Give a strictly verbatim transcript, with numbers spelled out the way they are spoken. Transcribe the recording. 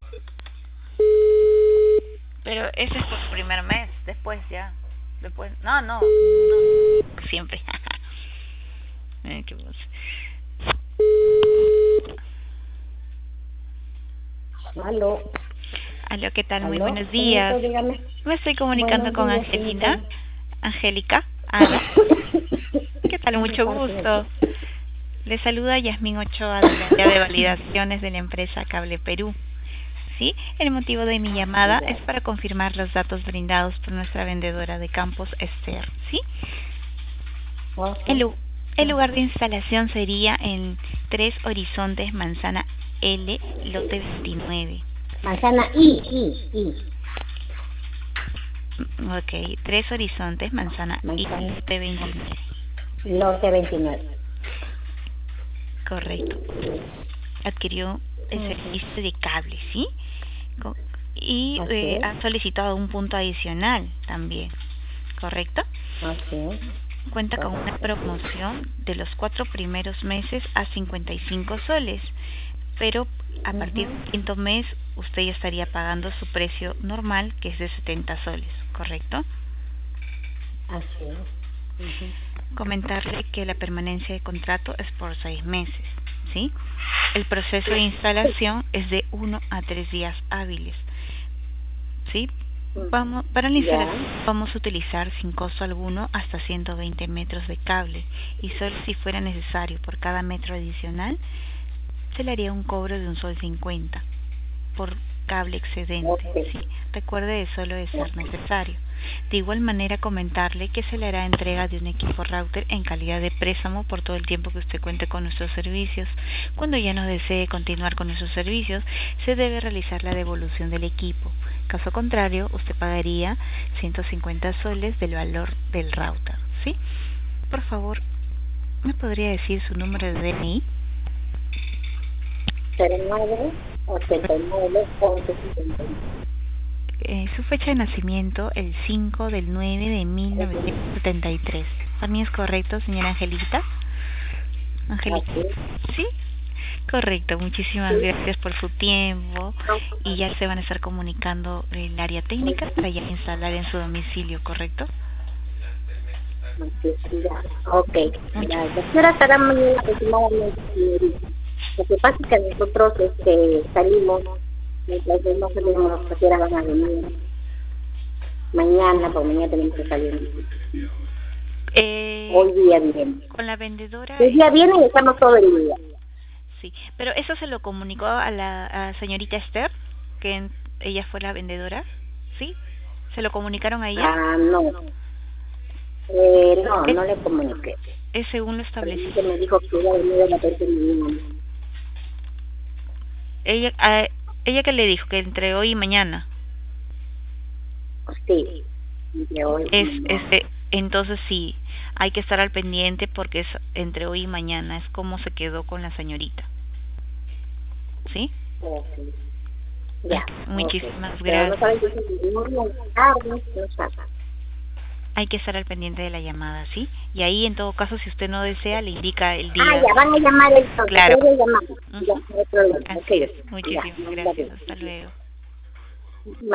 Pero ese es por el primer mes, después ya. Después, no, no, no siempre. Ay, qué voz. Aló. Aló, ¿qué tal? ¿Aló? Muy buenos días. Señorito, dígame. Me estoy comunicando Buenos con días, Angelina. señorita. Angélica. Ada. ¿Qué tal? ¿De Mucho parte de gusto. qué? Le saluda Yasmín Ochoa de la área de validaciones de la empresa Cable Perú. ¿Sí? El motivo de mi llamada Ya. es para confirmar los datos brindados por nuestra vendedora de campos, Esther. ¿Sí? Ok. El, lu- el Ajá. lugar de instalación sería en Tres Horizontes, Manzana L, lote veintinueve. Manzana I, I, I. Mm, Ok, Tres Horizontes, Manzana I, Manzana. lote veintinueve. Lote veintinueve. Correcto. Adquirió el Ujú. servicio de cable, ¿sí? Co- Y Así eh, es. ha solicitado un punto adicional también, ¿correcto? Así es. Cuenta con una Correcto. promoción de los cuatro primeros meses a cincuenta y cinco soles, pero a partir Ujú. del quinto mes usted ya estaría pagando su precio normal, que es de setenta soles, ¿correcto? Así es. Ujú. Comentarle que la permanencia de contrato es por seis meses, ¿sí? El proceso de instalación es de uno a tres días hábiles, ¿sí? Vamos, para la Ya. instalación vamos a utilizar sin costo alguno hasta ciento veinte metros de cable y solo si fuera necesario por cada metro adicional se le haría un cobro de un sol cincuenta por cable excedente, Ok. ¿sí? Recuerde de solo de ser necesario. De igual manera comentarle que se le hará entrega de un equipo router en calidad de préstamo por todo el tiempo que usted cuente con nuestros servicios. Cuando ya no desee continuar con nuestros servicios, se debe realizar la devolución del equipo. Caso contrario, usted pagaría ciento cincuenta soles del valor del router, ¿sí? Por favor, ¿me podría decir su número de D N I? cero nueve ochenta y nueve once cincuenta y nueve. Eh, su fecha de nacimiento, el cinco del nueve de mil novecientos setenta y tres. ¿También es correcto, señora Angelita? Angelita. Así es. ¿Sí? Correcto, muchísimas Sí. gracias por su tiempo y ya se van a estar comunicando el área técnica para ya instalar en su domicilio, ¿correcto? Así es. Ya. Ok. Mucho. Gracias. ¿Qué hora estará mañana aproximadamente, señorita? Lo que pasa es que nosotros este, salimos, mientras no sabemos a qué hora van a venir. Mañana, por mañana tenemos que salir. Eh, Hoy día viene. con la vendedora, Hoy eh, día viene y estamos todo el día. sí, pero eso se lo comunicó a la a señorita Esther, que en- ella fue la vendedora, ¿sí? ¿Se lo comunicaron a ella? Ah, no. Eh, no, Es, no le comuniqué. es según lo Solamente establecido. me dijo que iba a venir a la tercera mañana. Ella, a, ella que le dijo que entre hoy y mañana. Sí, entre hoy y Es, mañana. este, entonces sí, hay que estar al pendiente porque es entre hoy y mañana, es como se quedó con la señorita, ¿sí? Ok. Ya, Ok, ok. muchísimas Pero no saben gracias. que si no no tarde, no saben. Hay que estar al pendiente de la llamada, ¿sí? Y ahí, en todo caso, si usted no desea, le indica el Ah, día. ya, van a llamar entonces. Claro. Te voy a llamar. Ya, Ujú. no hay problema. Ok, Así es. ya. Muchísimas Ya, gracias. gracias. Hasta luego.